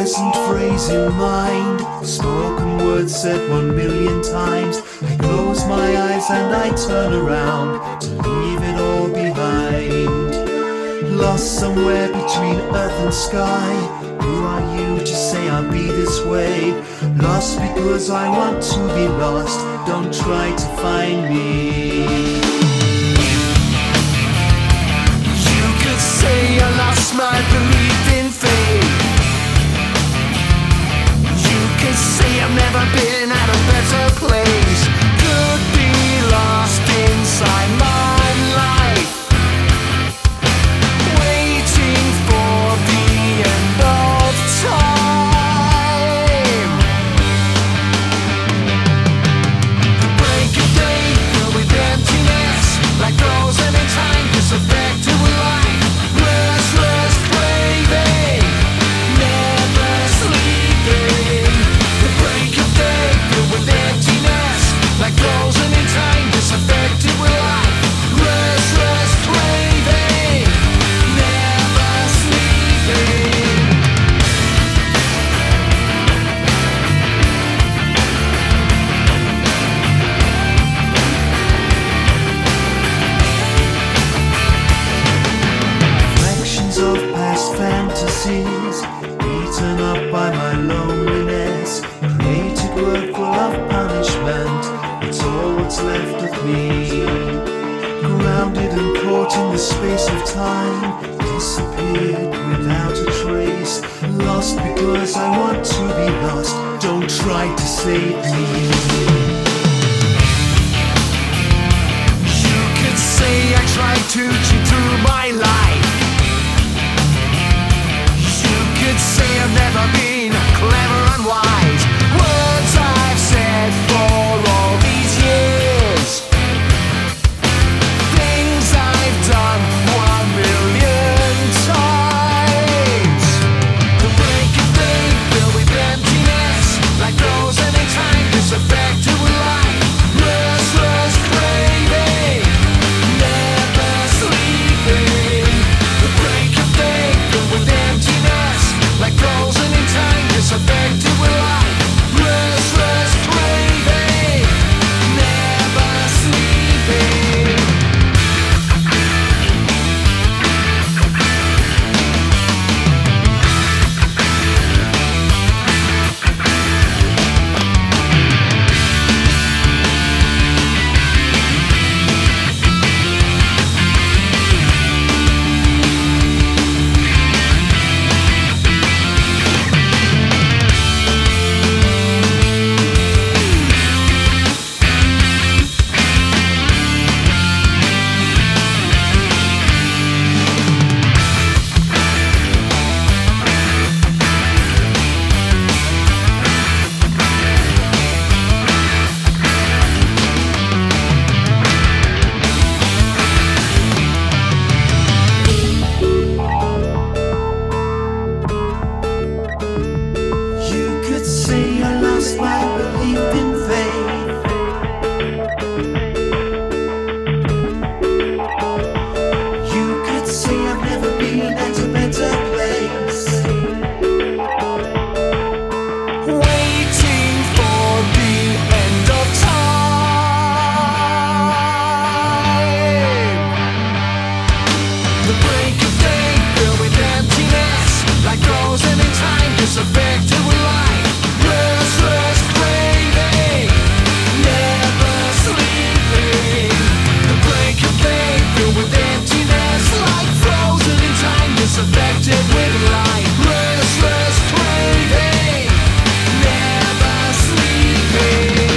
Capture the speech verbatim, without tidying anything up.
pleasant phrase in mind, spoken words said one million times. I close my eyes and I turn around to leave it all behind. Lost somewhere between earth and sky. Who are you to say I'll be this way? Lost because I want to be lost. Don't try to find me. You could say I lost my belief in fate. You could say I've never been at a better place. Could be lost inside my life, waiting for the end of time. The break of day filled with emptiness, like frozen in time, disaffected with life. Restless craving, never sleeping. The break of day filled with emptiness, like frozen in time, disaffected with life. Restless craving, never sleeping. Reflections of past fantasies, beaten up by my loneliness. Created work full of punishment, it's all what's left of me. Grounded and caught in the space of time, disappeared without a trace. Lost because I want to be lost. Don't try to save me. You could say I tried to cheat through my life. You could say I've never been clever and wise. Words I've said for all these years, things I've done one million times. The break of day filled with emptiness, like frozen in time, disaffected with life. Restless craving, never sleeping. The break of day filled with emptiness, like frozen in time, disaffected with life. Restless craving, never sleeping. You could say I lost my belief in faith. You could say I've never been at a better place. Waiting for the end of time. The break of day filled with emptiness, like frozen in time, disaffected with life. Restless craving, never sleeping. The break of day filled with emptiness, like frozen in time, disaffected with life. Restless craving, never sleeping.